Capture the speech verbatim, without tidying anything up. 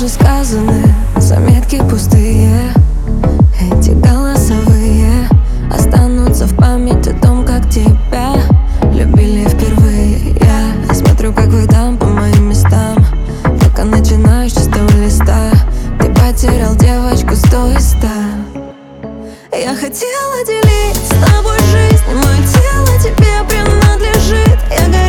Фразы сказаны, заметки пустые. Эти голосовые останутся в памяти о том, как тебя любили впервые. Я смотрю, как выдам по моим местам, пока начинаешь с чистого листа. Ты потерял девочку сто и ста. Я хотела делить с тобой жизнь, мое тело тебе принадлежит. Я